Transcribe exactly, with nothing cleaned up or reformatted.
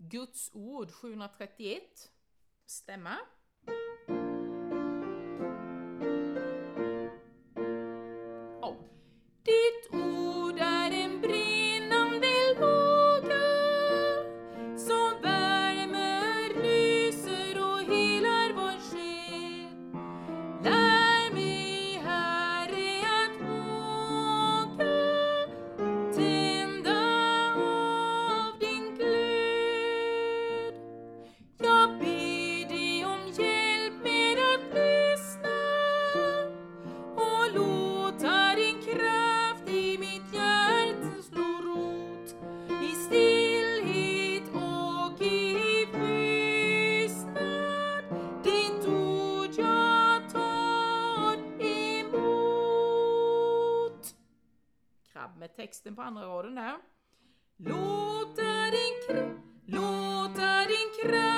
Guds ord sjuhundratrettioett. Stämma. Oh. Ditt ord är en brinnande låga som värmer, lyser och helar vår själ. Lär mig, Herre, att våga tända av din glöd. Jag ber dig om hjälp med att lyssna och låta din kraft i mitt hjärta slå rot i stillhet och i tystnad. Ditt ord jag tar emot. Krabb med texten på andra raden där. Låta din kraft, låta din kraft